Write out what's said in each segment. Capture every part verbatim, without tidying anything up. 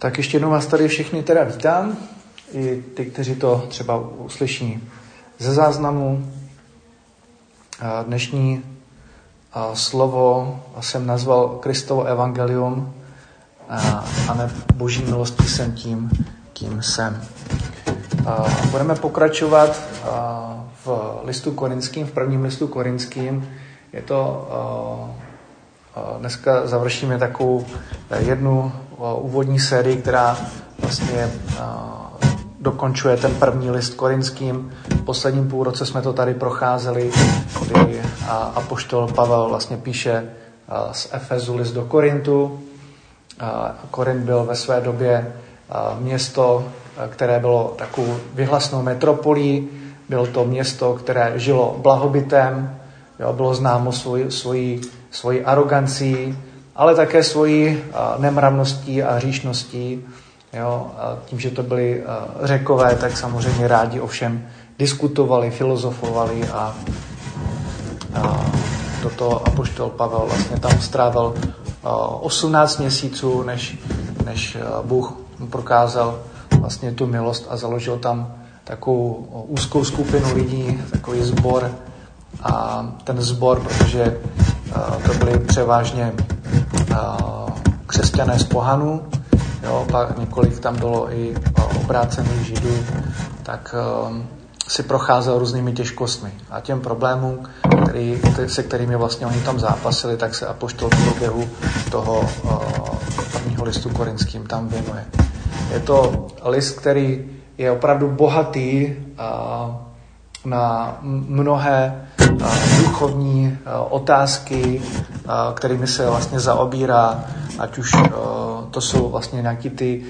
Tak ještě jednou vás tady všechny teda vítám, i ty, kteří to třeba uslyší ze záznamu. Dnešní slovo jsem nazval Kristovo evangelium a ne boží milostí jsem tím, kým jsem. Budeme pokračovat v listu korinským, v prvním listu korinským. Je to, dneska završíme takovou jednu úvodní sérii, která vlastně dokončuje ten první list korinským. V posledním půlroce jsme to tady procházeli, kdy apoštol Pavel vlastně píše z Efezu list do Korintu. Korint byl ve své době město, které bylo takovou vyhlasnou metropolí. Bylo to město, které žilo blahobytem, jo, bylo známo svoji, svoji, svoji arogancí, ale také svojí nemravností a hříšností. Jo, a tím, že to byli Řekové, tak samozřejmě rádi o všem diskutovali, filozofovali a, a toto apoštol Pavel vlastně tam strávil osmnáct měsíců, než, než Bůh mu prokázal vlastně tu milost a založil tam takovou úzkou skupinu lidí, takový sbor. A ten sbor, protože to byly převážně křesťané z pohanů, jo, pak několik tam bylo i obrácených Židů, tak si procházel různými těžkostmi. A těm problémům, který, se kterými vlastně oni tam zápasili, tak se apoštol v průběhu toho prvního listu korinským tam věnuje. Je to list, který je opravdu bohatý na mnohé duchovní otázky, kterými se vlastně zaobírá, ať už to jsou vlastně nějaký ty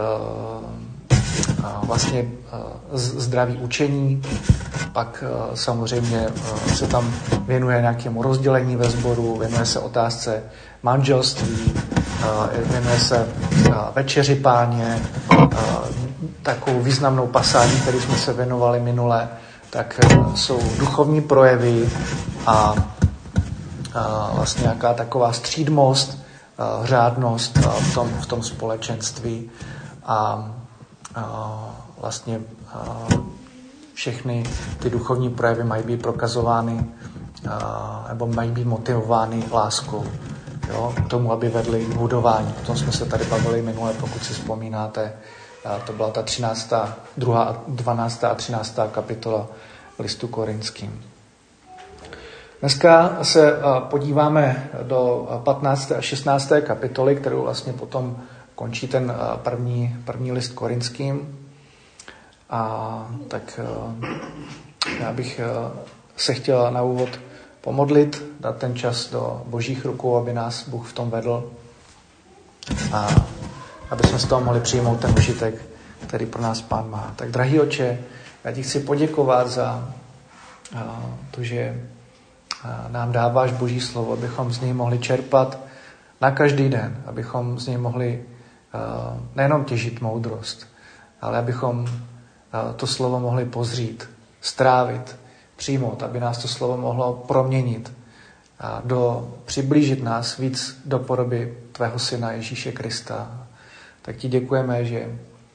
vlastně zdraví učení, pak samozřejmě se tam věnuje nějakému rozdělení ve sboru, věnuje se otázce manželství, věnuje se večeři Páně, takovou významnou pasáží, který jsme se věnovali minule, tak jsou duchovní projevy a, a vlastně nějaká taková střídmost, a, řádnost a v, tom, v tom společenství a, a vlastně a, všechny ty duchovní projevy mají být prokazovány a, nebo mají být motivovány láskou, jo, k tomu, aby vedli k budování. O tom jsme se tady bavili minule, pokud si vzpomínáte. A to byla ta třináctá, druhá, dvanáctá a třináctá kapitola listu korinským. Dneska se podíváme do patnácté a šestnácté kapitoly, kterou vlastně potom končí ten první, první list korinským. A tak já bych se chtěl na úvod pomodlit, dát ten čas do božích rukou, aby nás Bůh v tom vedl a aby jsme z toho mohli přijmout ten užitek, který pro nás Pán má. Tak drahý Otče, já ti chci poděkovat za to, že nám dáváš Boží slovo, abychom z něj mohli čerpat na každý den, abychom z něj mohli nejenom těžit moudrost, ale abychom to slovo mohli pozřít, strávit, přijmout, aby nás to slovo mohlo proměnit a do, přiblížit nás víc do podoby tvého syna Ježíše Krista. Tak ti děkujeme, že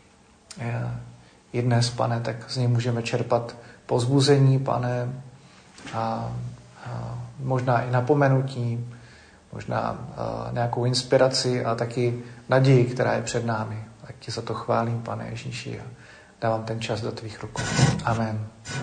i dnes, Pane, tak z něj můžeme čerpat povzbuzení, Pane, a, a možná i napomenutí, možná a, nějakou inspiraci a taky naději, která je před námi. Tak ti za to chválím, Pane Ježíši, a dávám ten čas do tvých rukou. Amen.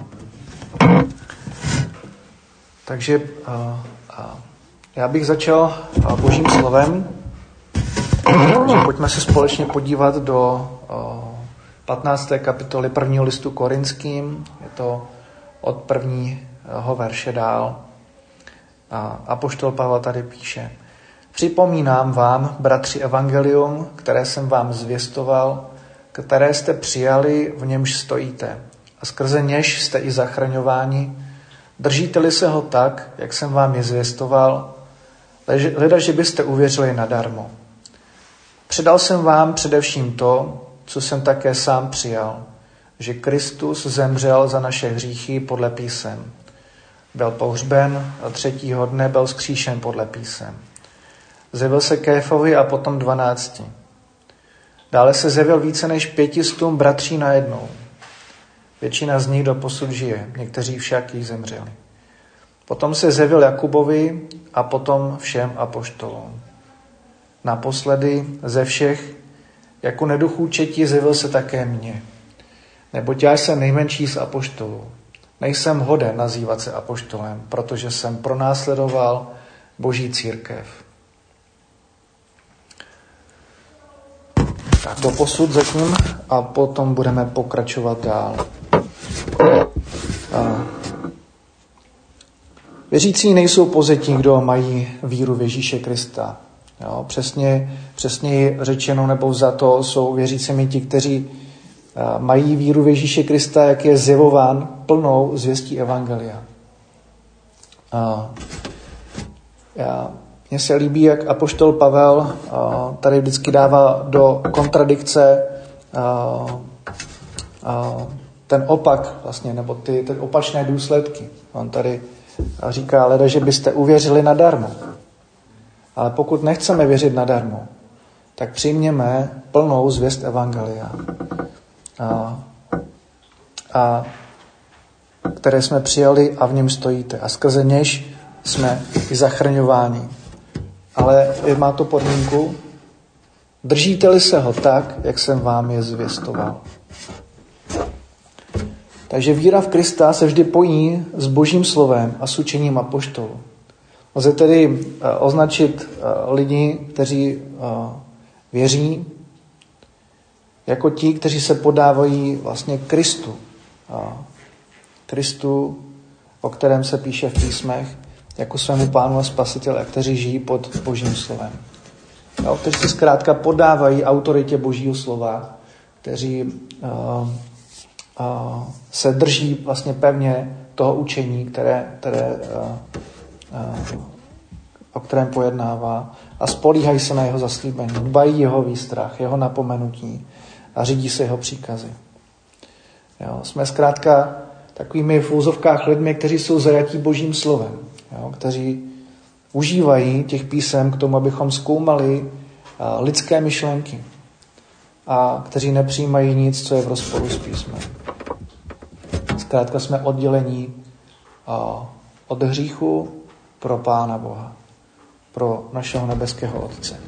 Takže a, a, já bych začal Božím slovem. Takže pojďme se společně podívat do patnácté kapitoly prvního listu korinským. Je to od prvního verše dál. A apoštol Pavel tady píše: Připomínám vám, bratři, evangelium, které jsem vám zvěstoval, které jste přijali, v němž stojíte, a skrze něž jste i zachraňováni. Držíte-li se ho tak, jak jsem vám je zvěstoval, leda, že byste uvěřili nadarmo. Předal jsem vám především to, co jsem také sám přijal, že Kristus zemřel za naše hříchy podle písem. Byl pohřben a třetího dne byl vzkříšen podle písem. Zjevil se Kéfovi a potom dvanácti. Dále se zjevil více než pětistům bratří najednou. Většina z nich doposud žije, někteří však již zemřeli. Potom se zjevil Jakubovi a potom všem apoštolům. Naposledy ze všech, jako neduchů četí, zjevil se také mně. Neboť já jsem nejmenší z apoštolů. Nejsem hoden nazývat se apoštolem, protože jsem pronásledoval Boží církev. Tak doposud zatím a potom budeme pokračovat dál. A věřící nejsou pouze ti, kdo mají víru v Ježíše Krista. Jo, přesně, přesně řečeno nebo za to jsou věřícími ti, kteří mají víru v Ježíše Krista, jak je zjevován plnou zvěstí evangelia. A já, mně se líbí, jak apoštol Pavel a, tady vždycky dává do kontradikce a, a, ten opak vlastně, nebo ty, ty opačné důsledky. On tady říká, leda, že byste uvěřili nadarmo. Ale pokud nechceme věřit nadarmo, tak přijměme plnou zvěst evangelia, a, a, které jsme přijali a v něm stojíte. A skrze něž jsme i zachraňováni. Ale má to podmínku, držíte-li se ho tak, jak jsem vám je zvěstoval. Takže víra v Krista se vždy pojí s Božím slovem a s učením apoštolů. Lze tedy uh, označit uh, lidi, kteří uh, věří, jako ti, kteří se podávají vlastně Kristu. Uh, Kristu, o kterém se píše v písmech, jako svému Pánu a Spasiteli, a kteří žijí pod Božím slovem. Jo, kteří se zkrátka podávají autoritě Božího slova, kteří uh, uh, se drží vlastně pevně toho učení, které, které, uh, uh, o kterém pojednává, a spolíhají se na jeho zaslíbení, dbají jeho výstrach, jeho napomenutí a řídí se jeho příkazy. Jo, jsme zkrátka takovými v úzovkách lidmi, kteří jsou zajatí Božím slovem, jo, kteří užívají těch písem k tomu, abychom zkoumali uh, lidské myšlenky a kteří nepřijímají nic, co je v rozporu s písmem. Zkrátka jsme oddělení uh, od hříchu pro Pána Boha, pro našeho nebeského Otce.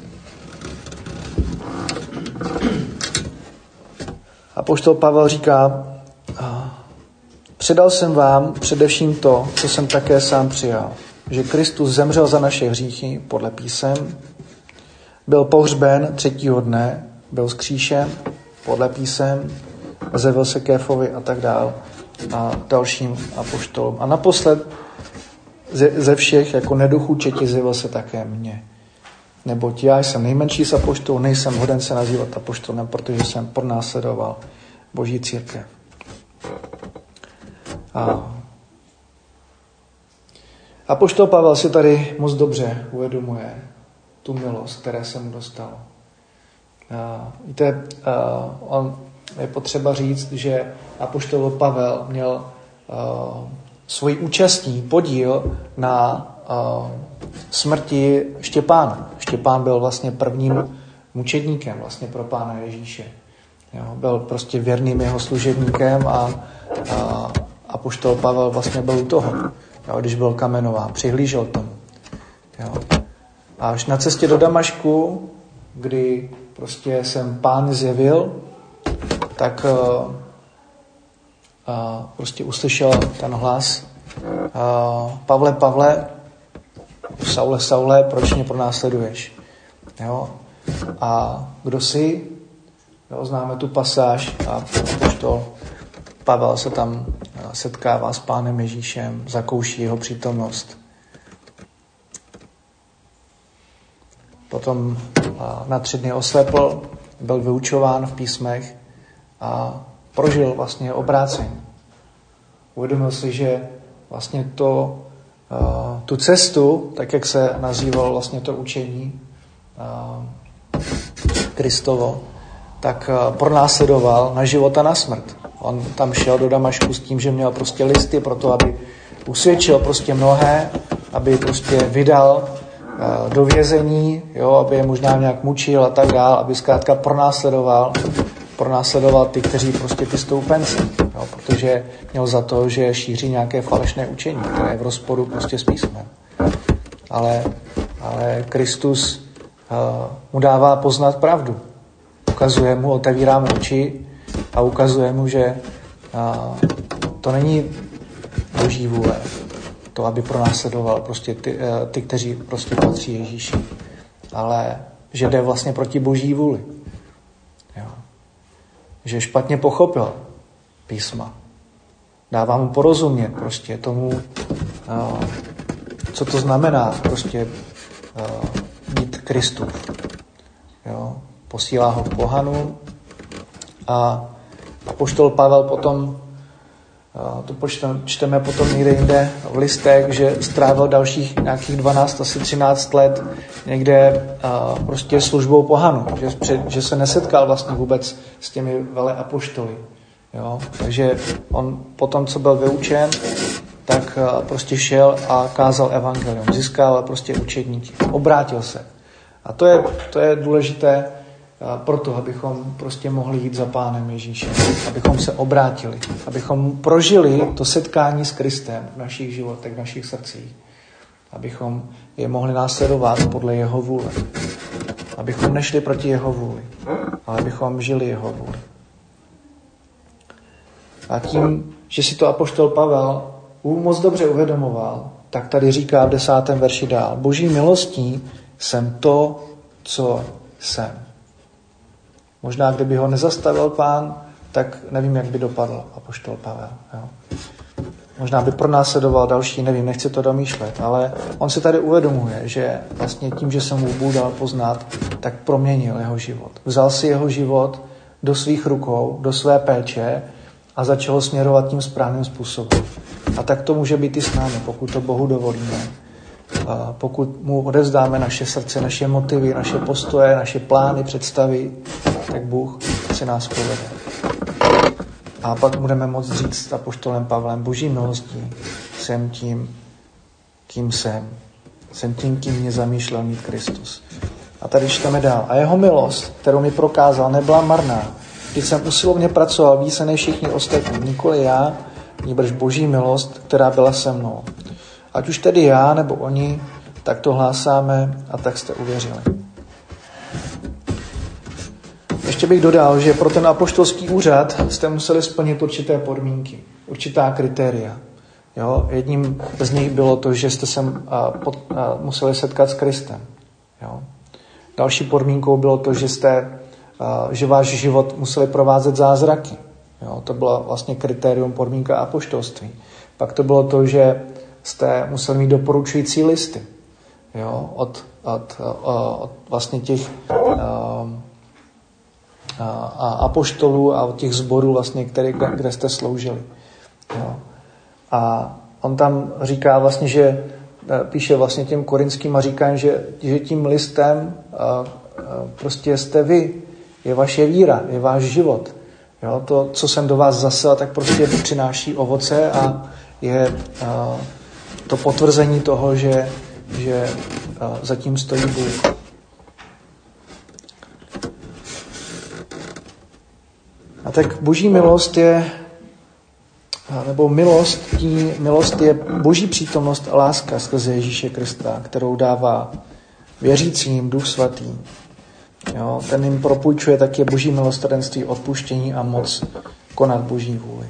Apoštol Pavel říká, uh, předal jsem vám především to, co jsem také sám přijal, že Kristus zemřel za naše hříchy podle písem, byl pohřben třetího dne, byl vzkříšen podle písem, zjevil se Kéfovi a tak dál a dalším apoštolům. A naposled ze, ze všech jako neduchů četí zjevil se také mně. Neboť já jsem nejmenší z apoštolů, nejsem hoden se nazývat apoštolem, protože jsem pronásledoval Boží církev. A apoštol Pavel si tady moc dobře uvědomuje tu milost, které se mu dostalo. A víte, a on je potřeba říct, že apoštol Pavel měl uh, svůj účastní podíl na uh, smrti Štěpána. Štěpán byl vlastně prvním mučedníkem vlastně pro Pána Ježíše. Jo, byl prostě věrným jeho služebníkem a, a apoštol Pavel vlastně byl u toho, jo, když byl kamenován, přihlížel tomu. Jo. A až na cestě do Damašku, kdy prostě jsem Pán zjevil, tak uh, uh, prostě uslyšel ten hlas: uh, Pavle, Pavle, Saule, Saule, proč mě pronásleduješ? Jo? A kdo jsi? Jo, známe tu pasáž a apoštol Pavel se tam setkává s Pánem Ježíšem, zakouší jeho přítomnost. Potom na tři dny oslepl, byl vyučován v písmech a prožil vlastně obrácení. Uvědomil si, že vlastně to, tu cestu, tak jak se nazývalo vlastně to učení Kristovo, tak pronásledoval na život a na smrt. On tam šel do Damašku s tím, že měl prostě listy pro to, aby usvědčil prostě mnohé, aby prostě vydal do vězení, jo, aby je možná nějak mučil a tak dál, aby zkrátka pronásledoval, pronásledoval ty, kteří prostě ty stoupence, jo, protože měl za to, že šíří nějaké falešné učení, které je v rozporu prostě s písmem. Ale, ale Kristus uh, mu dává poznat pravdu. Ukazuje mu, otevírá mu oči a ukazuje mu, že uh, to není Boží vůle, to, aby pronásledoval prostě ty, uh, ty, kteří prostě patří Ježíši, ale že jde vlastně proti Boží vůli. Jo. Že špatně pochopil písma. Dává mu porozumět prostě tomu, uh, co to znamená prostě uh, být Kristův. Jo. Posílá ho k pohanům a apoštol Pavel potom, uh, to počtem, čteme potom někde jinde v listech, že strávil dalších nějakých dvanáct, asi třináct let někde uh, prostě službou pohanů, že, že se nesetkal vlastně vůbec s těmi veleapoštoly. Jo. Takže on potom, co byl vyučen, tak prostě šel a kázal evangelium, získal prostě učedníky, obrátil se. A to je, to je důležité proto, abychom prostě mohli jít za Pánem Ježíšem, abychom se obrátili, abychom prožili to setkání s Kristem v našich životech, v našich srdcích, abychom je mohli následovat podle jeho vůle, abychom nešli proti jeho vůli, ale abychom žili jeho vůli. A tím, že si to apoštol Pavel moc dobře uvědomoval, tak tady říká v desátém verši dál. Boží milostí jsem to, co jsem. Možná, kdyby ho nezastavil Pán, tak nevím, jak by dopadl apoštol Pavel. Jo. Možná by pronásledoval další, nevím, nechci to domýšlet, ale on si tady uvědomuje, že vlastně tím, že jsem mu Bůh dal poznat, tak proměnil jeho život. Vzal si jeho život do svých rukou, do své péče a začal ho směrovat tím správným způsobem. A tak to může být i s námi, pokud to Bohu dovolíme. A pokud mu odevzdáme naše srdce, naše motivy, naše postoje, naše plány, představy, tak Bůh si nás povede. A pak budeme moct říct s apoštolem Pavlem, Boží milostí jsem tím, kým jsem. Jsem tím, kým mě zamýšlel mít Kristus. A tady čteme dál. A jeho milost, kterou mi prokázal, nebyla marná. Když jsem usilovně pracoval více než všichni ostatní, nikoli já, nýbrž Boží milost, která byla se mnou. Ať už tedy já nebo oni, tak to hlásáme a tak jste uvěřili. Ještě bych dodal, že pro ten apoštolský úřad jste museli splnit určité podmínky, určitá kritéria. Jo? Jedním z nich bylo to, že jste se a, pod, a, museli setkat s Kristem. Jo? Další podmínkou bylo to, že jste, a, že váš život museli provázet zázraky. Jo? To bylo vlastně kritérium, podmínka apoštolství. Pak to bylo to, že jste museli mít doporučující listy. Jo? Od, od, od vlastně těch a, a apoštolů a od těch sborů, vlastně, které, kde jste sloužili. Jo. A on tam říká vlastně, že píše vlastně těm korinským a říká, že, že tím listem a, a prostě jste vy, je vaše víra, je váš život. Jo. To, co jsem do vás zasel, tak prostě přináší ovoce a je a, to potvrzení toho, že, že a, zatím stojí Bůh. A tak Boží milost je, nebo milost, tí, milost je Boží přítomnost a láska skrze Ježíše Krista, kterou dává věřícím Duch Svatý. Jo, ten jim propůjčuje také Boží milosrdenství, odpuštění a moc konat Boží vůli.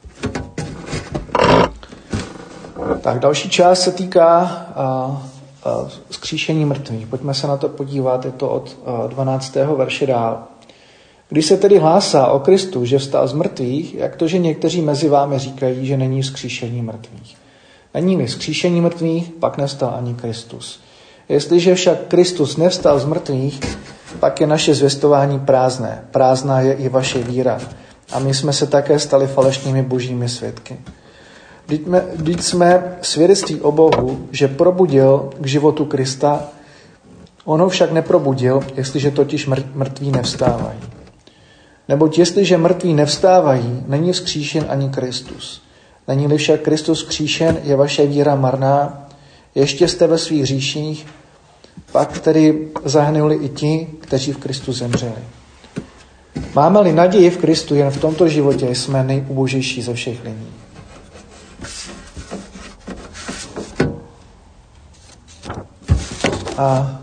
Tak další část se týká a, a, vzkříšení mrtvých. Pojďme se na to podívat, je to od dvanáctého verše dál. Když se tedy hlásá o Kristu, že vstal z mrtvých, jak to, že někteří mezi vámi říkají, že není vzkříšení mrtvých. Není-li vzkříšení mrtvých, pak nevstal ani Kristus. Jestliže však Kristus nevstal z mrtvých, pak je naše zvěstování prázdné. Prázdná je i vaše víra. A my jsme se také stali falešnými božími svědky. Vždyť jsme svědectví o Bohu, že probudil k životu Krista, on ho však neprobudil, jestliže totiž mrtví nevstávají. Neboť jestliže mrtví nevstávají, není vzkříšen ani Kristus. Není-li však Kristus vzkříšen, je vaše víra marná, ještě jste ve svých hříších, Pak tedy zahynuli i ti, kteří v Kristu zemřeli. Máme-li naději v Kristu jen v tomto životě, jsme nejubožejší ze všech lidí. A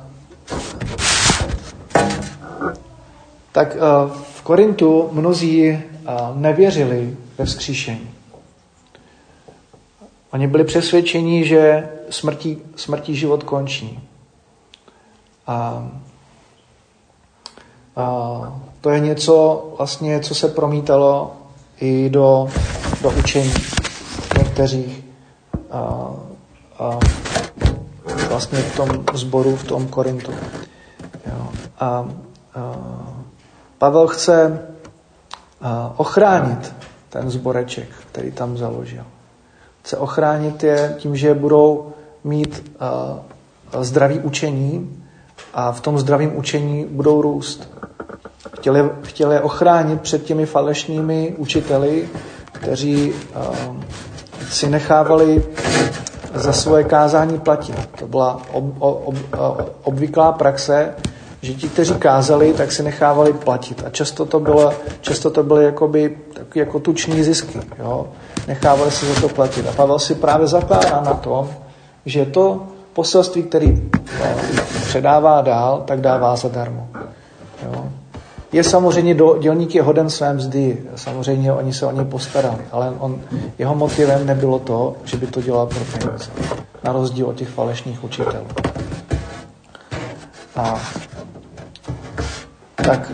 tak v Korintu mnozí nevěřili ve vzkříšení. Oni byli přesvědčeni, že smrtí, smrtí život končí. A, a to je něco, vlastně, co se promítalo i do, do učení některých a, a vlastně v tom sboru, v tom Korintu. Jo. A, a Pavel chce a, ochránit ten sboreček, který tam založil. Chce ochránit je tím, že budou mít a, zdravý učení a v tom zdravém učení budou růst. Chtěli, chtěli je ochránit před těmi falešnými učiteli, kteří a, si nechávali za svoje kázání platit. To byla ob, ob, ob, obvyklá praxe, že ti, kteří kázali, tak si nechávali platit. A často to bylo, často to byly jakoby, taky jako tuční zisky. Jo? Nechávali si za to platit. A Pavel si právě zakládá na tom, že to poselství, který předává dál, tak dává zadarmo. Jo? Je samozřejmě, do, dělník je hoden své mzdy, samozřejmě oni se o něj postarali, ale on, jeho motivem nebylo to, že by to dělal pro peníze, na rozdíl od těch falešných učitelů. A tak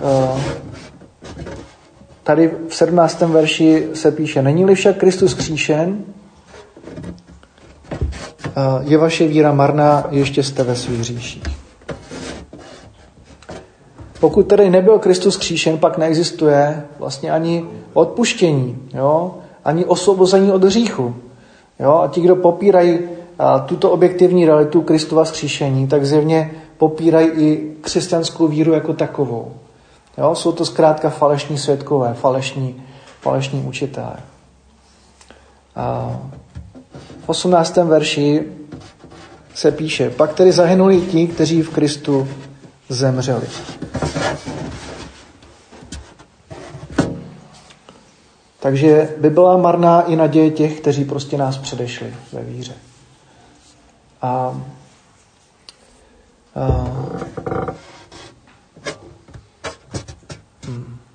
tady v sedmnáctém verši se píše: Není-li však Kristus kříšen, je vaše víra marná, ještě jste ve svých hříších. Pokud tedy nebyl Kristus kříšen, pak neexistuje vlastně ani odpuštění, jo? Ani osvobození od hříchu. Jo? A ti, kdo popírají a, tuto objektivní realitu Kristova vzkříšení, tak zjevně popírají i křesťanskou víru jako takovou. Jo? Jsou to zkrátka falešní svědkové, falešní, falešní učitelé. A v osmnáctém verši se píše: Pak tedy zahynuli ti, kteří v Kristu zemřeli. Takže by byla marná i naděje těch, kteří prostě nás předešli ve víře. A, a hmm.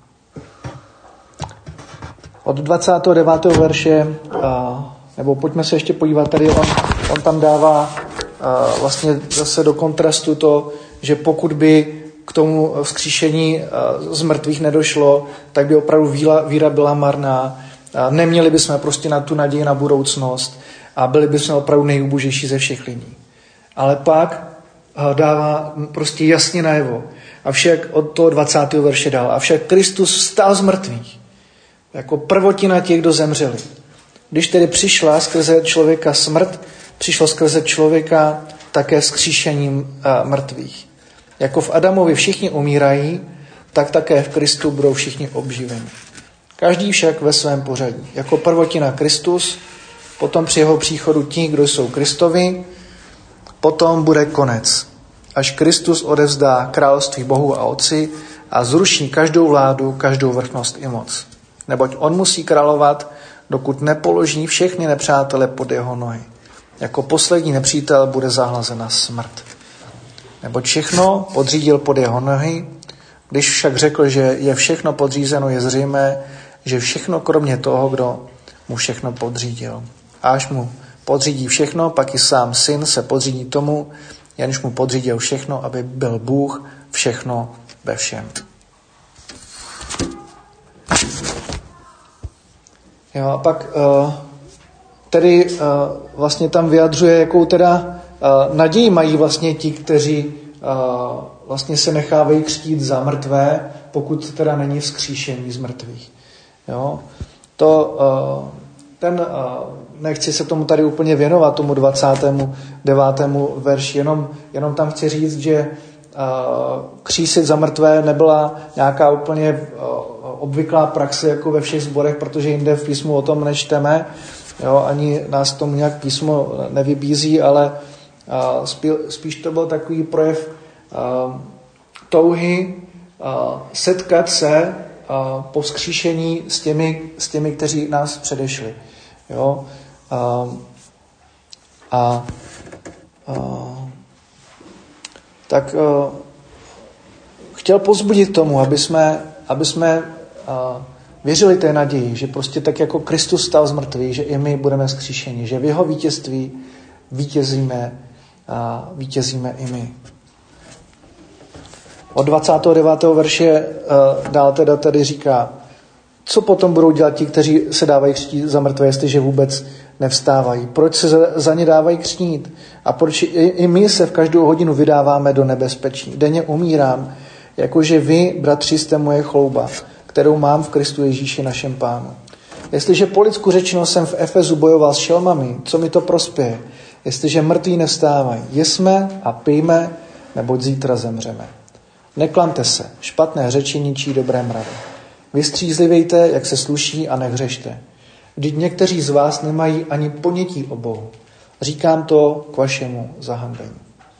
Od dvacátého devátého verše, a, nebo pojďme se ještě podívat, tady on, on tam dává a, vlastně zase do kontrastu to, že pokud by k tomu vzkříšení z mrtvých nedošlo, tak by opravdu víra, víra byla marná. Neměli bychom prostě na tu naději na budoucnost a byli bychom opravdu nejubožejší ze všech lidí. Ale pak dává prostě jasně najevo. Avšak od toho dvacátého verše dál. Avšak Kristus vstal z mrtvých jako prvotina těch, kdo zemřeli. Když tedy přišla skrze člověka smrt, přišlo skrze člověka také vzkříšením mrtvých. Jako v Adamovi všichni umírají, tak také v Kristu budou všichni obživeni. Každý však ve svém pořadí. Jako prvotina Kristus, potom při jeho příchodu ti, kdo jsou Kristovi, potom bude konec. Až Kristus odevzdá království Bohu a Otci a zruší každou vládu, každou vrchnost i moc. Neboť on musí královat, dokud nepoloží všechny nepřátele pod jeho nohy. Jako poslední nepřítel bude zahlazena smrt. Neboť všechno podřídil pod jeho nohy, když však řekl, že je všechno podřízeno, je zřejmé, že všechno kromě toho, kdo mu všechno podřídil. A až mu podřídí všechno, pak i sám syn se podřídí tomu, jenž mu podřídil všechno, aby byl Bůh všechno ve všem. Jo, a pak uh, tedy uh, vlastně tam vyjadřuje, jakou teda uh, naději mají vlastně ti, kteří uh, vlastně se nechávají křtít za mrtvé, pokud teda není vzkříšení z mrtvých. Jo? To, uh, ten, uh, nechci se tomu tady úplně věnovat, tomu dvacátému devátému verši, jenom, jenom tam chci říct, že uh, křísit za mrtvé nebyla nějaká úplně uh, obvyklá praxe jako ve všech sborech, protože jinde v písmu o tom nečteme, jo? Ani nás tomu nějak písmo nevybízí, ale Spíš to byl takový projev touhy setkat se po vzkříšení s těmi, s těmi, kteří nás předešli. Jo? A, a, a tak a, chtěl povzbudit tomu, aby jsme, aby jsme a, věřili té naději, že prostě tak jako Kristus stal z mrtvých, že i my budeme vzkříšeni, že v jeho vítězství vítězíme, a vítězíme i my. Od dvacátého devátého verše uh, dál teda tady říká, co potom budou dělat ti, kteří se dávají křtít za mrtvé, jestliže vůbec nevstávají. Proč se za, za ně dávají křtít? A proč i, i my se v každou hodinu vydáváme do nebezpečí? Denně umírám, jakože vy, bratři, jste moje chlouba, kterou mám v Kristu Ježíši našem Pánu. Jestliže po lidsku řečeno jsem v Efezu bojoval s šelmami, co mi to prospěje? Jestliže mrtví nevstávají, jesme a pijme, neboť zítra zemřeme. Neklamte se, špatné řeči ničí dobré mravy. Vystřízlivejte, jak se sluší, a nehřešte. Vždyť někteří z vás nemají ani ponětí o Bohu. Říkám to k vašemu zahanbení.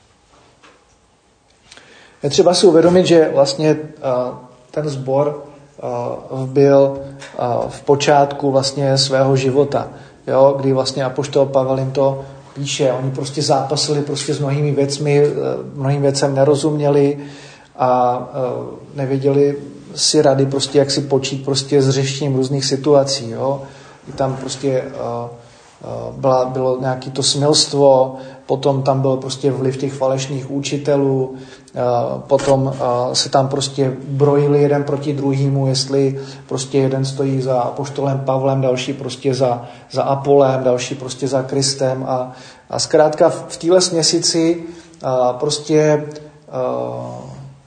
Je třeba si uvědomit, že vlastně uh, ten sbor uh, byl uh, v počátku vlastně svého života, jo, kdy vlastně apoštol Pavel jim to píše. Oni prostě zápasili prostě s mnohými věcmi, mnohým věcem nerozuměli a uh, nevěděli si rady prostě, jak si počít prostě s řešením různých situací. Jo. I tam prostě uh, uh, byla, bylo nějaké to smilstvo, potom tam byl prostě vliv těch falešných učitelů, uh, potom uh, se tam prostě brojili jeden proti druhému, jestli prostě jeden stojí za apoštolem Pavlem, další prostě za, za Apolem, další prostě za Kristem a, a zkrátka v, v téhle směsici uh, prostě uh,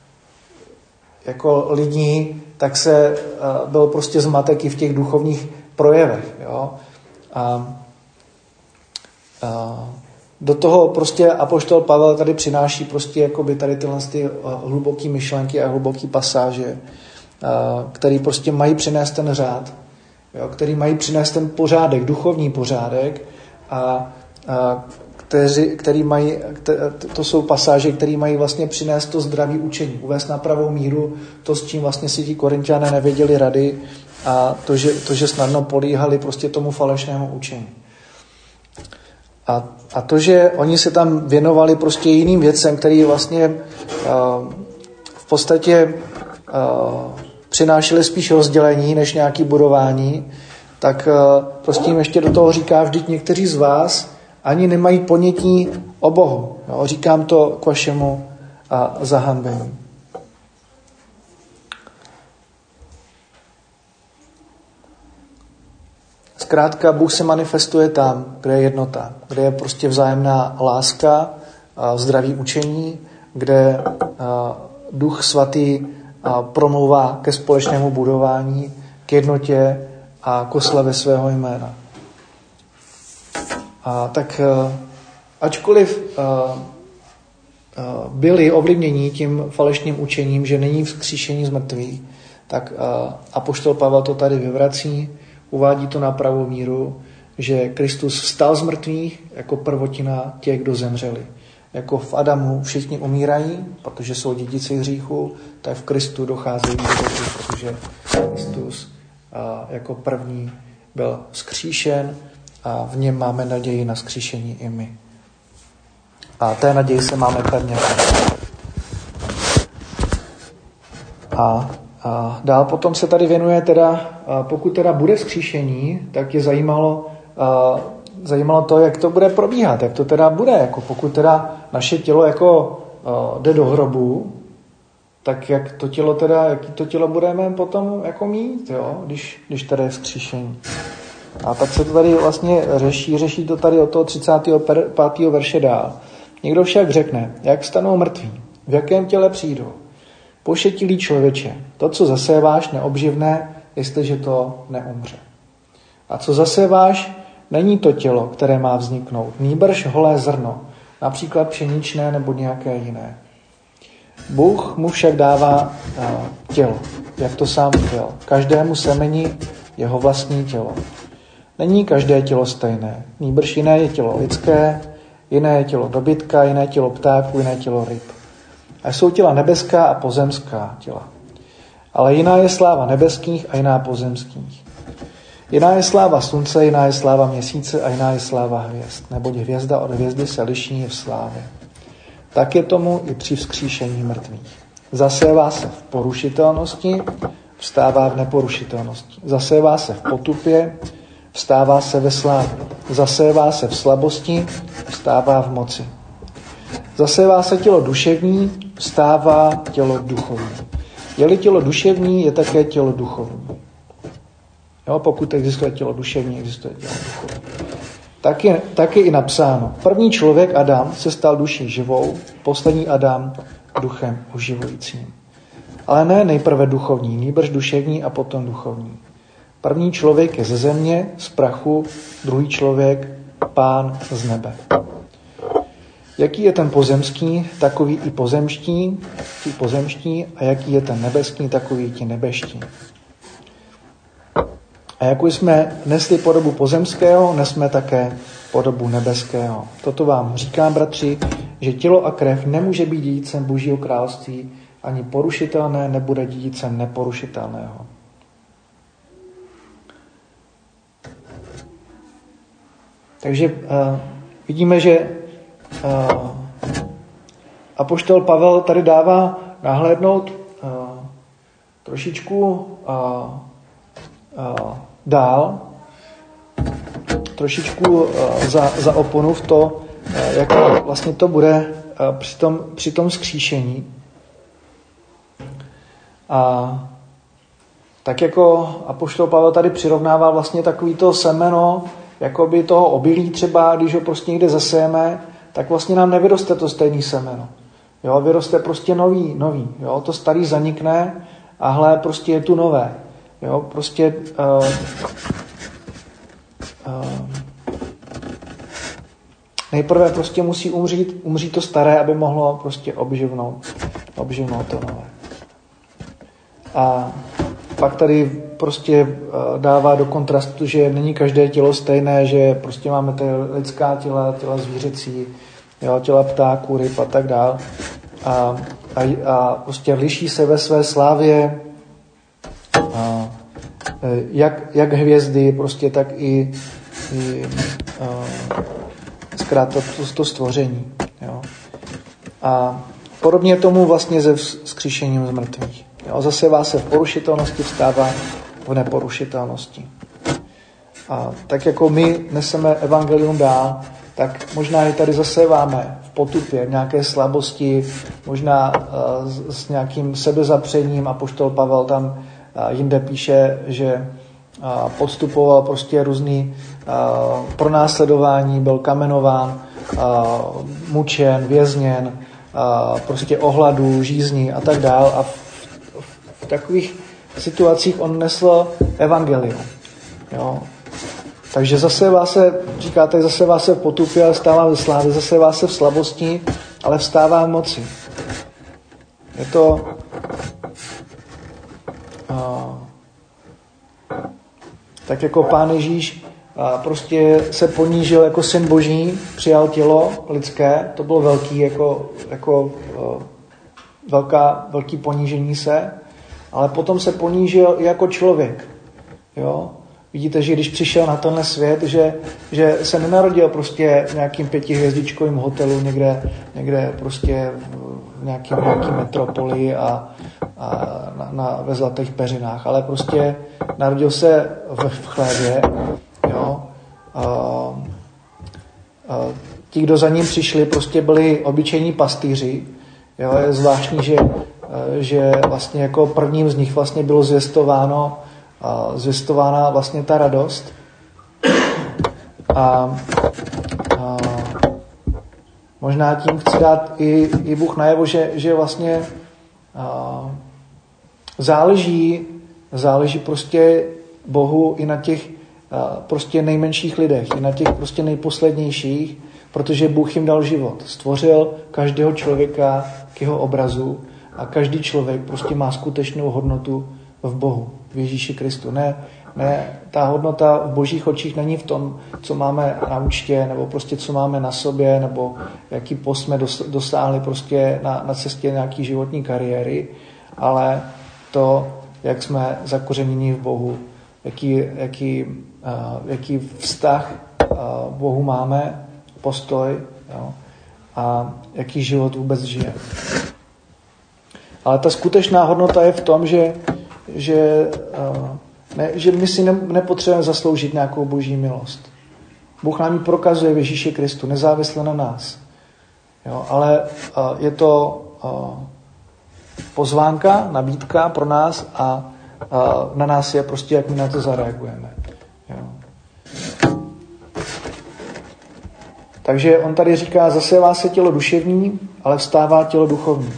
jako lidí, tak se uh, byl prostě zmatek i v těch duchovních projevech. Jo? A, a do toho prostě apoštol Pavel tady přináší prostě jakoby tady tyhle ty hluboké myšlenky a hluboké pasáže, který prostě mají přinést ten řád, jo? Který mají přinést ten pořádek, duchovní pořádek a, a kteří, který mají, to jsou pasáže, které mají vlastně přinést to zdravý učení, uvést na pravou míru to, s čím vlastně si ti Korinťané nevěděli rady a to, že, to, že snadno podléhali prostě tomu falešnému učení. A, a to, že oni se tam věnovali prostě jiným věcem, který vlastně uh, v podstatě uh, přinášeli spíš rozdělení, než nějaké budování, tak uh, prostě jim ještě do toho říká, vždyť někteří z vás ani nemají ponětí o Bohu. Jo, říkám to k vašemu uh, zahanbení. Zkrátka, Bůh se manifestuje tam, kde je jednota, kde je prostě vzájemná láska, zdravý učení, kde Duch Svatý promlouvá ke společnému budování, k jednotě a k oslavě svého jména. A tak ačkoliv byli ovlivněni tím falešným učením, že není vzkříšení z mrtvých, tak apoštol Pavel to tady vyvrací, uvádí to na pravou míru, že Kristus vstal z mrtvých jako prvotina těch, kdo zemřeli. Jako v Adamu všichni umírají, protože jsou dědici hříchu, tak v Kristu docházejí k životu, protože Kristus jako první byl vzkříšen a v něm máme naději na vzkříšení i my. A té naději se máme pevně. A A dál potom se tady věnuje teda, pokud teda bude vzkříšení, tak je zajímalo, zajímalo to, jak to bude probíhat, jak to teda bude, jako pokud teda naše tělo jako jde do hrobu, tak jak to tělo teda, jaký to tělo budeme potom jako mít, jo, když, když tady je vzkříšení. A tak se to tady vlastně řeší, řeší to tady od toho třicátého pátého verše dál. Někdo však řekne, jak vstanou mrtví, v jakém těle přijdou. Pošetilý člověče, to, co zaséváš, neobživné, jestliže to neumře. A co zaséváš, není to tělo, které má vzniknout, nýbrž holé zrno, například pšeničné nebo nějaké jiné. Bůh mu však dává uh, tělo, jak to sám chtěl. Každému semeni jeho vlastní tělo. Není každé tělo stejné, nýbrž jiné je tělo lidské, jiné je tělo dobytka, jiné tělo ptáků, jiné tělo ryb. A jsou těla nebeská a pozemská těla. Ale jiná je sláva nebeských a jiná pozemských. Jiná je sláva slunce, jiná je sláva měsíce a jiná je sláva hvězd. Neboť hvězda od hvězdy se liší v slávě. Tak je tomu i při vzkříšení mrtvých. Zasévá se v porušitelnosti, vstává v neporušitelnosti. Zasévá se v potupě, vstává se ve slávě. Zasévá se v slabosti, vstává v moci. Zasévá se tělo duševní, vstává tělo duchovní. Je-li tělo duševní, je také tělo duchovní. Jo, pokud existuje tělo duševní, existuje tělo duchovní. Tak je, tak je i napsáno. První člověk Adam se stal duší živou, poslední Adam duchem oživujícím. Ale ne nejprve duchovní, nýbrž duševní a potom duchovní. První člověk je ze země, z prachu, druhý člověk Pán z nebe. Jaký je ten pozemský, takový i pozemští, ti pozemští, a jaký je ten nebeský, takový ti nebeští. A jakou jsme nesli podobu pozemského, nesme také podobu nebeského. Toto vám říkám, bratři, že tělo a krev nemůže být dědicem Božího království, ani porušitelné nebude dědicem neporušitelného. Takže uh, vidíme, že uh, apoštol Pavel tady dává nahlédnout uh, trošičku uh, uh, dál, trošičku uh, za, za oponu v to, uh, jak vlastně to bude uh, při tom, při tom vzkříšení. A tak jako apoštol Pavel tady přirovnával vlastně takovýto semeno, jakoby toho obilí třeba, když ho prostě někde zasejeme, tak vlastně nám nevyroste to stejný semeno. Jo, vyroste prostě nový, nový. Jo, to starý zanikne a hle, prostě je tu nové. Jo, prostě uh, uh, nejprve prostě musí umřít, umřít to staré, aby mohlo prostě obživnout, obživnout to nové. A pak tady prostě dává do kontrastu, že není každé tělo stejné, že prostě máme ty lidská těla, těla zvířecí, jo, těla ptáků, ryb a tak dál. A, a, a prostě liší se ve své slávě a, jak, jak hvězdy, prostě tak i, i a, zkrátka to, to stvoření. Jo. A podobně tomu vlastně se vzkříšením z mrtvých. Jo, zasevá se v porušitelnosti, vstává v neporušitelnosti. A tak jako my neseme evangelium dál, tak možná i tady zaseváme v potupě, v nějaké slabosti, možná uh, s, s nějakým sebezapřením. Apoštol Pavel tam uh, jinde píše, že uh, podstupoval prostě různý uh, pronásledování, byl kamenován, uh, mučen, vězněn, uh, prostě ohladů, žízní a tak dál. A v, v takových situacích on nesl evangelium. Jo. Takže zasevá se, říkáte, zasevá se v potupě, ale vstává ve slávě, zasevá se v slabosti, ale vstává v moci. Je to uh, tak jako Pán Ježíš uh, prostě se ponížil jako syn Boží, přijal tělo lidské, to bylo velký, jako, jako uh, velká, velký ponížení se, ale potom se ponížil i jako člověk. Jo? Vidíte, že když přišel na tenhle svět, že, že se nenarodil prostě v nějakým pětihvězdičkovým hotelu někde, někde prostě v nějakým, nějakým metropoli a, a na, na, ve zlatých peřinách, ale prostě narodil se v, v chlévě. Jo? A, a ti, kdo za ním přišli, prostě byli obyčejní pastýři. Jo? Je zvláštní, že, že vlastně jako prvním z nich vlastně bylo zvěstováno a zvěstována vlastně ta radost. A, a možná tím chci dát i, i Bůh najevo, že, že vlastně a, záleží, záleží prostě Bohu i na těch a, prostě nejmenších lidech, i na těch prostě nejposlednějších, protože Bůh jim dal život. Stvořil každého člověka k jeho obrazu a každý člověk prostě má skutečnou hodnotu v Bohu. v Ježíši Kristu. Ne, ne, ta hodnota v božích očích není v tom, co máme na účtě, nebo prostě co máme na sobě, nebo jaký post jsme dosáhli prostě na, na cestě nějaký životní kariéry, ale to, jak jsme zakořeněni v Bohu, jaký, jaký, uh, jaký vztah uh, Bohu máme, postoj, jo, a jaký život vůbec žije. Ale ta skutečná hodnota je v tom, že, že, uh, ne, že my si ne, nepotřebujeme zasloužit nějakou boží milost. Bůh nám ji prokazuje v Ježíši Kristu, nezávisle na nás. Jo, ale uh, je to uh, pozvánka, nabídka pro nás a uh, na nás je prostě, jak my na to zareagujeme. Jo. Takže on tady říká, zasevá se tělo duševní, ale vstává tělo duchovní.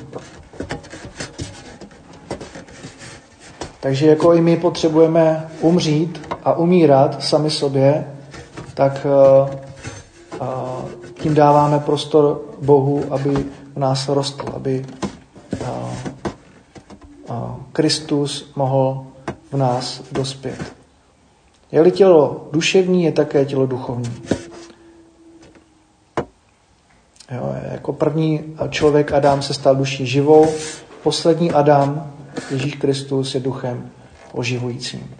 Takže jako i my potřebujeme umřít a umírat sami sobě, tak uh, uh, tím dáváme prostor Bohu, aby v nás rostl, aby uh, uh, Kristus mohl v nás dospět. Je-li tělo duševní, je také tělo duchovní. Jo, jako první člověk Adam se stal duší živou, poslední Adam, Ježíš Kristus, je duchem oživujícím.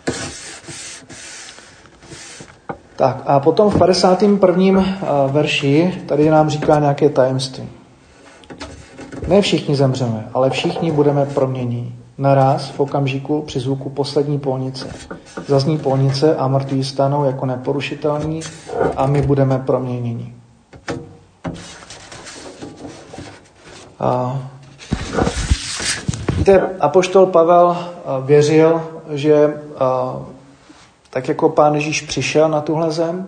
Tak a potom v padesátém prvním verši tady nám říká nějaké tajemství. Ne všichni zemřeme, ale všichni budeme proměněni. Naraz v okamžiku při zvuku poslední polnice. Zazní polnice a mrtví stanou jako neporušitelní a my budeme proměněni. A víte, apoštol Pavel věřil, že tak jako Pán Ježíš přišel na tuhle zem,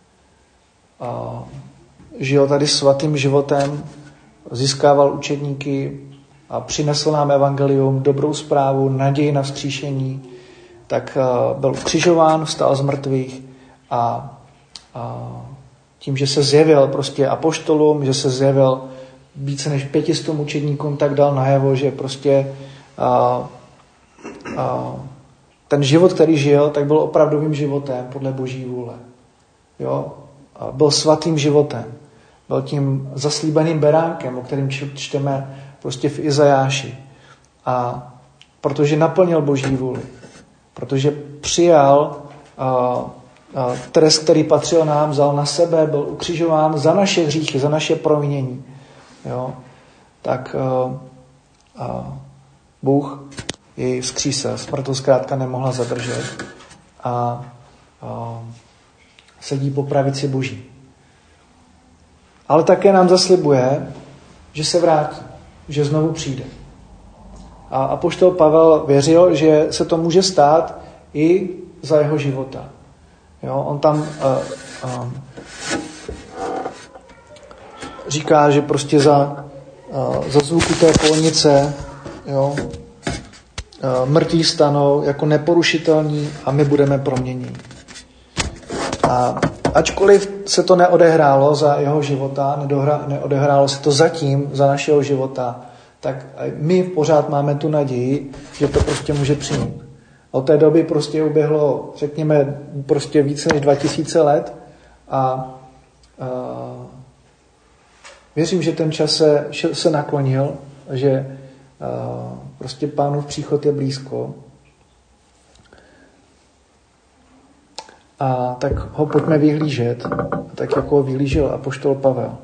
žil tady svatým životem, získával učedníky a přinesl nám evangelium, dobrou zprávu, naději na vzkříšení, tak byl ukřižován, vstal z mrtvých a, a tím, že se zjevil prostě apoštolům, že se zjevil více než pětistům učedníkům, tak dal najevo, že prostě a, a, ten život, který žil, tak byl opravdovým životem podle boží vůle. Jo? A byl svatým životem. Byl tím zaslíbeným beránkem, o kterém čteme prostě v Izajáši. A protože naplnil boží vůli. Protože přijal a, a, trest, který patřil nám, vzal na sebe, byl ukřižován za naše hříchy, za naše provinění. Jo? Tak a, a Bůh jej vzkřísel. Smrt to zkrátka nemohla zadržet. A, a sedí po pravici boží. Ale také nám zaslibuje, že se vrátí, že znovu přijde. A apoštol Pavel věřil, že se to může stát i za jeho života. Jo, on tam uh, uh, říká, že prostě za, uh, za zvuku té polnice, jo, uh, mrtví stanou jako neporušitelní a my budeme proměněni. A ačkoliv se to neodehrálo za jeho života, nedohra, neodehrálo se to zatím za našeho života, tak my pořád máme tu naději, že to prostě může přijít. Od té doby prostě uběhlo, řekněme, prostě více než dva tisíce let a, a věřím, že ten čas se, se naklonil, že a, prostě Pánův příchod je blízko. A tak ho pojďme vyhlížet, tak jako ho vyhlížel apoštol Pavel.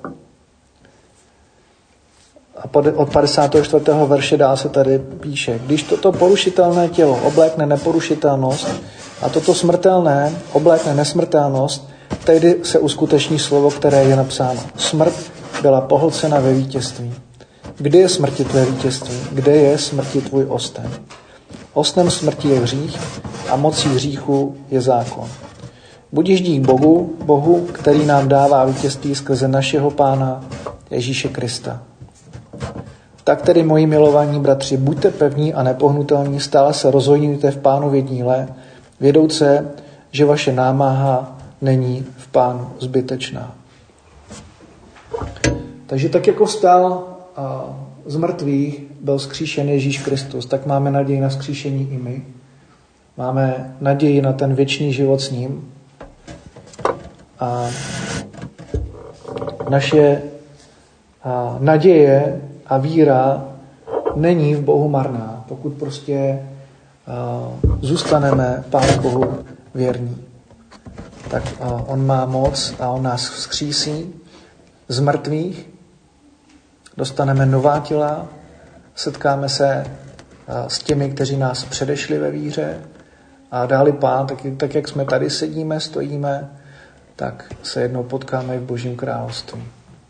A od padesátého čtvrtého verše dál se tady píše, když toto porušitelné tělo oblékne neporušitelnost a toto smrtelné oblékne nesmrtelnost, tehdy se uskuteční slovo, které je napsáno. Smrt byla pohlcena ve vítězství. Kde je smrti tvé vítězství? Kde je smrti tvůj osten? Ostnem smrti je hřích a mocí hříchu je zákon. Budiš dík Bohu, Bohu, který nám dává vítězství skrze našeho Pána Ježíše Krista. Tak tedy, moji milovaní bratři, buďte pevní a nepohnutelní, stále se rozhojňujte v Pánově díle, vědouce, že vaše námaha není v Pánu zbytečná. Takže tak jako vstal z mrtvých, byl vzkříšen Ježíš Kristus, tak máme naději na vzkříšení i my. Máme naději na ten věčný život s ním. A naše a naděje a víra není v Bohu marná, pokud prostě a, zůstaneme Pánu Bohu věrní. Tak a, on má moc a on nás vzkřísí z mrtvých, dostaneme nová těla, setkáme se a, s těmi, kteří nás předešli ve víře a dáli Pán, tak, tak jak jsme tady sedíme, stojíme, tak se jednou potkáme v Božím království.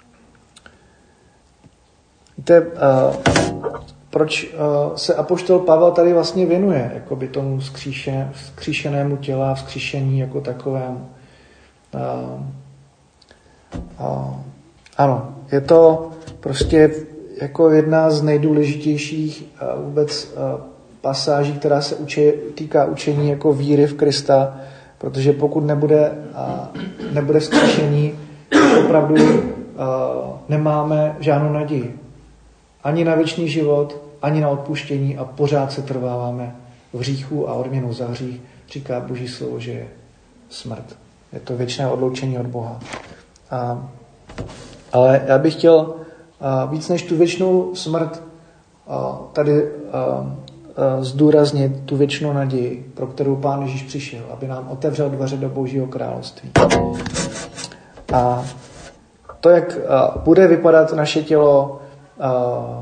Víte, uh, proč uh, se apoštol Pavel tady vlastně věnuje jakoby tomu vzkříšen, vzkříšenému těla, vzkříšení jako takovému. Uh, uh, ano, je to prostě jako jedna z nejdůležitějších uh, vůbec uh, pasáží, která se uči, týká učení jako víry v Krista, protože pokud nebude, uh, nebude vzkříšení, tak opravdu uh, nemáme žádnou naději. Ani na věčný život, ani na odpuštění a pořád se trváváme v hříchu a odměnou za hřích. Říká Boží slovo, že je smrt. Je to věčné odloučení od Boha. A, ale já bych chtěl a, víc než tu věčnou smrt a, tady a, a, zdůraznit tu věčnou naději, pro kterou Pán Ježíš přišel, aby nám otevřel dveře do Božího království. A to, jak a, bude vypadat naše tělo, Uh,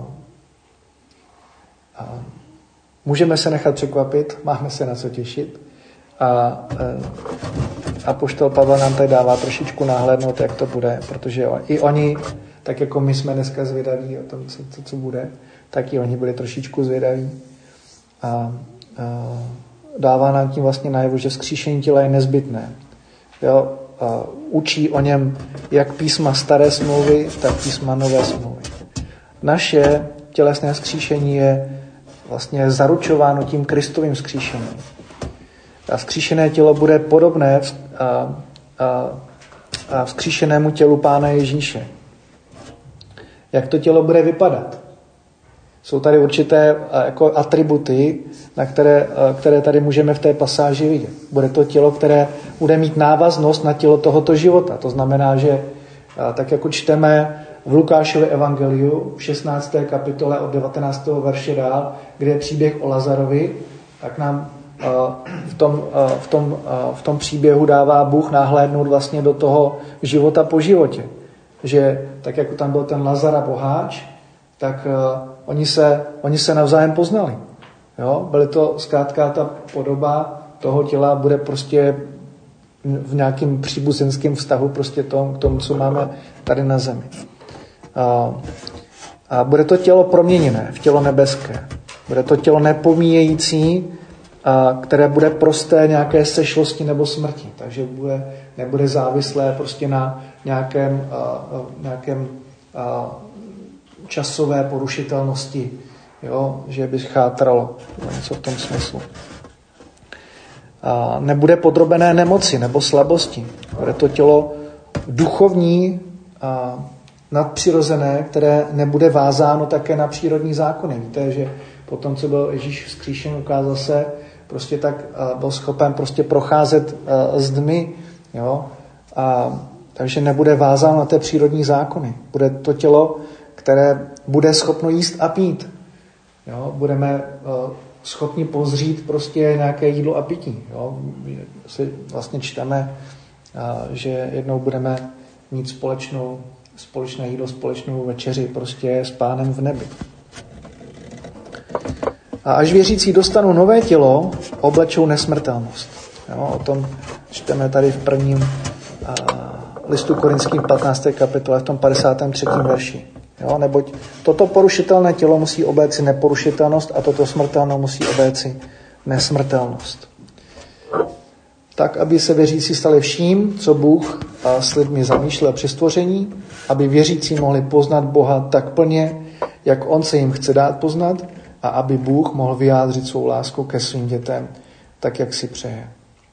uh, můžeme se nechat překvapit, máme se na co těšit. A uh, apoštol Pavel nám tady dává trošičku náhlédnout, jak to bude, protože i oni, tak jako my jsme dneska zvědaví o tom, co, co, co bude, tak i oni byli trošičku zvědaví. A uh, dává nám tím vlastně najevo, že vzkříšení těla je nezbytné. Jo? Uh, učí o něm jak písma staré smlouvy, tak písma nové smlouvy. Naše tělesné vzkříšení je vlastně zaručováno tím Kristovým vzkříšením. A vzkříšené tělo bude podobné a, a, a vzkříšenému tělu Pána Ježíše. Jak to tělo bude vypadat? Jsou tady určité jako atributy, na které, které tady můžeme v té pasáži vidět. Bude to tělo, které bude mít návaznost na tělo tohoto života. To znamená, že tak jako čteme v Lukášově evangeliu v šestnácté kapitole od devatenáctého verše dál, kde je příběh o Lazarovi, tak nám uh, v, tom, uh, v, tom, uh, v tom příběhu dává Bůh nahlédnout vlastně do toho života po životě. Že tak jako tam byl ten Lazar a boháč, tak uh, oni, se, oni se navzájem poznali. Jo? Byly to zkrátka ta podoba toho těla bude prostě v nějakém příbuzenském vztahu prostě tom, k tomu, co máme tady na zemi. A, a bude to tělo proměněné v tělo nebeské. Bude to tělo nepomíjející, a, které bude prosté nějaké sešlosti nebo smrti. Takže bude, nebude závislé prostě na nějakém, a, nějakém a, časové porušitelnosti, jo? Že by chátralo něco v tom smyslu. A nebude podrobené nemoci nebo slabosti. Bude to tělo duchovní a nadpřirozené, které nebude vázáno také na přírodní zákony. Víte, že po tom, co byl Ježíš vzkříšen, ukázal se, prostě tak byl schopen prostě procházet zdmi, jo? A, takže nebude vázáno na té přírodní zákony. Bude to tělo, které bude schopno jíst a pít. Jo? Budeme schopni pozřít prostě nějaké jídlo a pití. Jo? Si vlastně čteme, že jednou budeme mít společnou, společné jídlo, společnou večeři prostě s Pánem v nebi. A až věřící dostanou nové tělo, oblečou nesmrtelnost. Jo? O tom čteme tady v prvním a, listu Korinským patnácté kapitole v tom padesátém třetím verši. Jo, neboť toto porušitelné tělo musí obéci neporušitelnost a toto smrtelné musí obéci nesmrtelnost. Tak, aby se věřící stali vším, co Bůh s lidmi zamýšlel při stvoření, aby věřící mohli poznat Boha tak plně, jak On se jim chce dát poznat, a aby Bůh mohl vyjádřit svou lásku ke svým dětem, tak, jak si přeje.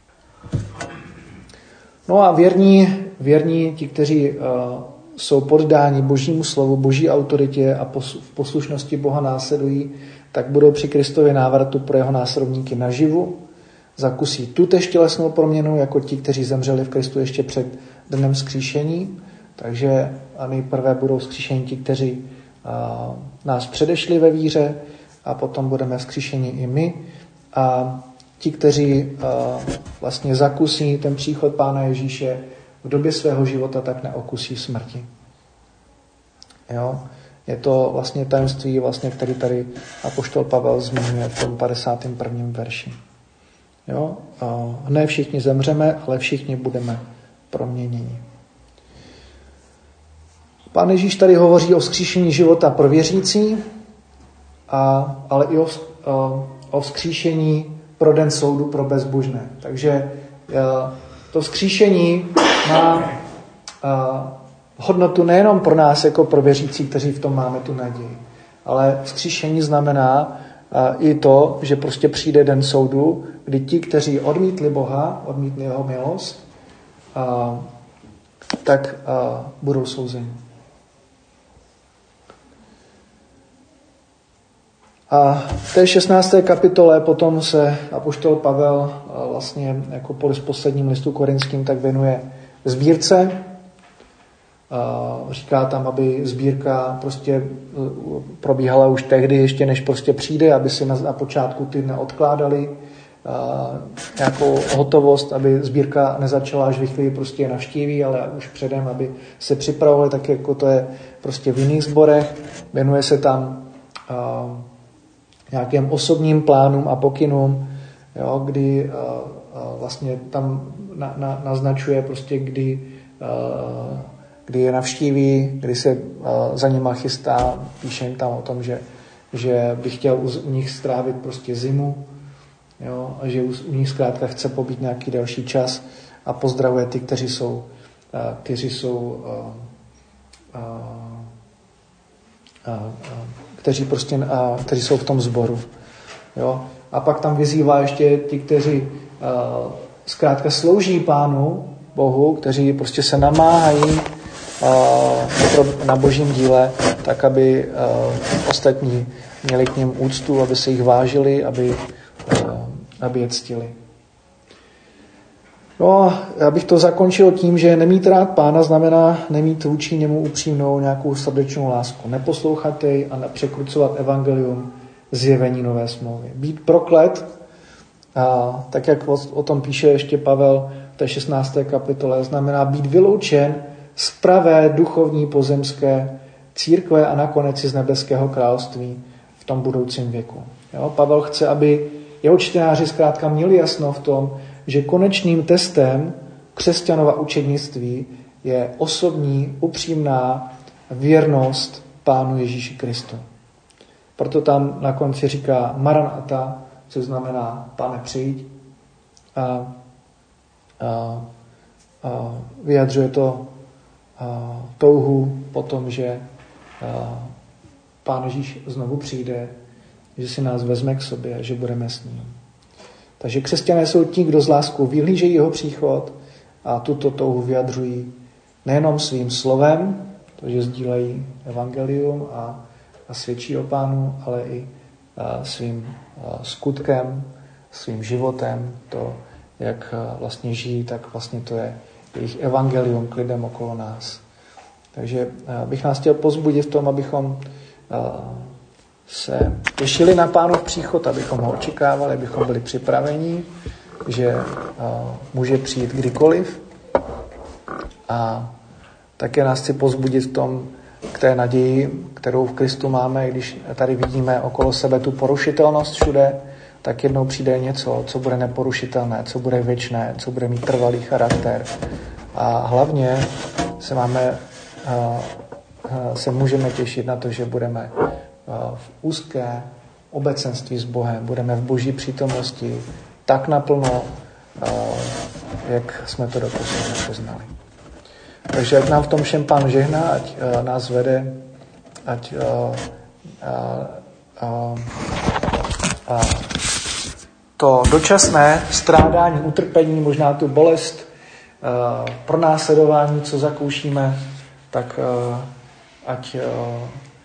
No a věrní, věrní ti, kteří uh, jsou poddáni Božímu slovu, Boží autoritě a v poslušnosti Boha následují, tak budou při Kristově návratu pro jeho následovníky naživu zakusí tutéž tělesnou proměnu, jako ti, kteří zemřeli v Kristu ještě před dnem vzkříšení. Takže a nejprve budou vzkříšení ti, kteří a, nás předešli ve víře, a potom budeme vzkříšeni i my. A ti, kteří a, vlastně zakusí ten příchod Pána Ježíše v době svého života, tak neokusí smrti. Jo? Je to vlastně tajemství, vlastně, který tady apoštol Pavel zmiňuje v tom padesátém prvním verši. Jo? A ne všichni zemřeme, ale všichni budeme proměněni. Pán Ježíš tady hovoří o vzkříšení života pro věřící, a, ale i o, o, o vzkříšení pro den soudu pro bezbožné. Takže a, to vzkříšení má a, hodnotu nejenom pro nás, jako pro věřící, kteří v tom máme tu naději, ale vzkříšení znamená a, i to, že prostě přijde den soudu, kdy ti, kteří odmítli Boha, odmítli jeho milost, a, tak a, budou souzeni. A v té šestnácté kapitole potom se apoštol Pavel vlastně jako po posledním listu korinským tak věnuje sbírce. Říká tam, aby sbírka prostě probíhala už tehdy, ještě než prostě přijde, aby si na, na počátku ty neodkládali nějakou hotovost, aby sbírka nezačala až chvíli prostě navštíví, ale už předem, aby se připravovali, tak jako to je prostě v jiných sborech. Věnuje se tam nějakým osobním plánům a pokynům, jo, kdy uh, uh, vlastně tam na, na, naznačuje prostě, kdy, uh, kdy je navštíví, kdy se uh, za nima chystá, píše jim tam o tom, že, že by chtěl u, u nich strávit prostě zimu, jo, a že u, u nich zkrátka chce pobít nějaký další čas a pozdravuje ty, kteří jsou, uh, kteří jsou uh, uh, uh, uh, kteří prostě, a, kteří jsou v tom sboru. Jo? A pak tam vyzývá ještě ti, kteří a, zkrátka slouží Pánu Bohu, kteří prostě se namáhají a, na božím díle, tak aby a, ostatní měli k nim úctu, aby se jich vážili, aby, a, aby je ctili. No, já bych to zakončil tím, že nemít rád Pána znamená nemít vůči němu upřímnou nějakou srdečnou lásku. Neposlouchat jej a nepřekrucovat evangelium zjevení nové smlouvy. Být proklet, a tak jak o, o tom píše ještě Pavel v té šestnácté kapitole, znamená být vyloučen z pravé duchovní pozemské církve a nakonec i z nebeského království v tom budoucím věku. Jo? Pavel chce, aby jeho čtenáři zkrátka měli jasno v tom, že konečným testem křesťanova učednictví je osobní, upřímná věrnost Pánu Ježíši Kristu. Proto tam na konci říká Maranata, což znamená Pane, přijď. A, a, a vyjadřuje to a, touhu po tom, že a, Pán Ježíš znovu přijde, že si nás vezme k sobě, že budeme s ním. Takže křesťané jsou ti, kdo z láskou vyhlížejí jeho příchod a tuto touhu vyjadřují nejenom svým slovem, to, že sdílejí evangelium a, a svědčí o Pánu, ale i a, svým a, skutkem, svým životem, to, jak a, vlastně žijí, tak vlastně to je jejich evangelium k lidem okolo nás. Takže a, bych nás chtěl povzbudit v tom, abychom a, se těšili na Pánův příchod, abychom ho očekávali, abychom byli připraveni, že uh, může přijít kdykoliv. A také nás chci povzbudit v tom, k té naději, kterou v Kristu máme, i když tady vidíme okolo sebe tu porušitelnost všude, tak jednou přijde něco, co bude neporušitelné, co bude věčné, co bude mít trvalý charakter. A hlavně se máme, uh, uh, se můžeme těšit na to, že budeme v úzké obecenství s Bohem, budeme v boží přítomnosti tak naplno, jak jsme to doposud nepoznali. Takže ať nám v tom všem Pán žehná, ať nás vede, ať a, a, a to dočasné strádání, utrpení, možná tu bolest, pronásledování, co zakoušíme, tak ať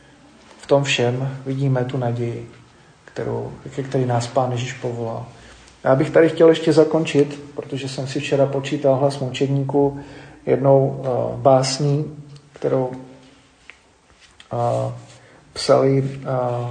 v tom všem vidíme tu naději, kterou, ke který nás Pán Ježíš povolal. Já bych tady chtěl ještě zakončit, protože jsem si včera počítal hlas mučedníků jednou uh, básní, kterou uh, psali uh,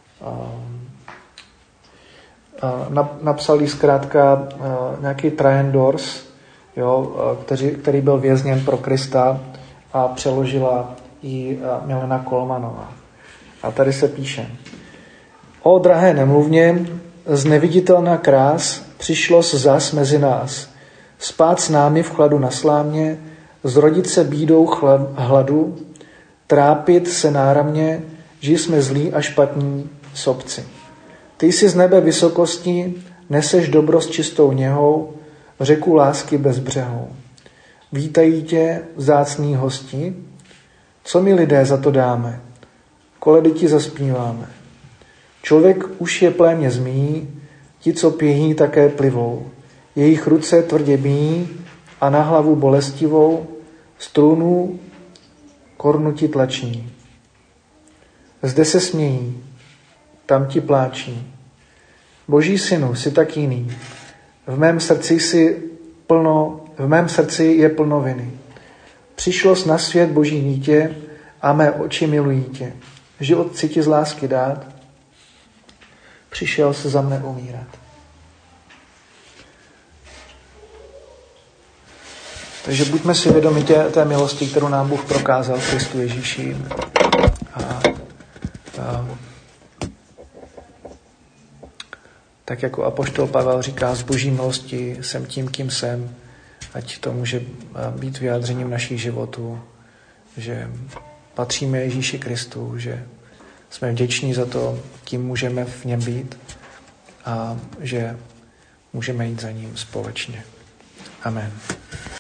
uh, napsali zkrátka uh, nějaký Trajan Dors, jo, uh, který, který byl vězněn pro Krista, a přeložila ji uh, Milena Kolmanová. A tady se píše: O drahé nemluvně, z neviditelná krás přišlo zas mezi nás, spát s námi v chladu na slámě, zrodit se bídou chlad, hladu, trápit se náramně, že jsme zlí a špatní sobci. Ty jsi z nebe vysokosti, neseš dobro s čistou něhou, řeku lásky bez břehou. Vítají tě vzácní hosti, co my lidé za to dáme, koledy ti zaspíváme. Člověk už je plémě zmíjí, ti, co pěhí, také plivou. Jejich ruce tvrdě bíjí a na hlavu bolestivou strunu kornu ti tlačí. Zde se smějí, tam ti pláčí. Boží synu, jsi tak jiný. V mém srdci si plno, v mém srdci je plno viny. Přišlo jsi na svět Boží dítě a mé oči milují tě. Život chci ti z lásky dát, přišel se za mne umírat. Takže buďme si vědomi tě, té milosti, kterou nám Bůh prokázal v Kristu Ježíši. A, a, tak jako apoštol Pavel říká, z Boží milosti jsem tím, kým jsem, ať to může být vyjádřením našich životů, že patříme Ježíši Kristu, že jsme vděční za to, kým můžeme v něm být a že můžeme jít za ním společně. Amen.